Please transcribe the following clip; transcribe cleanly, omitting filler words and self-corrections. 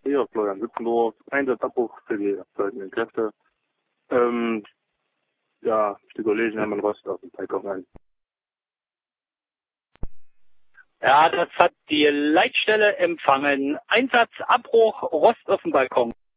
Hier, Florian Witzenburg, Einsatzabbruch für die abgehaltenen Kräfte. Die Kollegen haben in Rost auf dem Balkon ein. Ja, das hat die Leitstelle empfangen. Einsatzabbruch, Rost auf dem Balkon.